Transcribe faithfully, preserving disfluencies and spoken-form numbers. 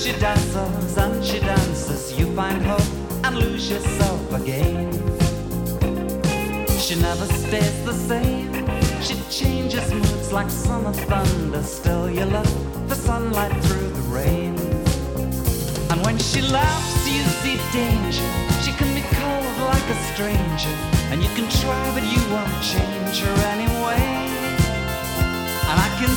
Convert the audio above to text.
She dazzles and she dances, you find hope and lose yourself again. She never stays the same, she changes moods like summer thunder. Still you love the sunlight through the rain. And when she laughs you see danger, she can be cold like a stranger. And you can try but you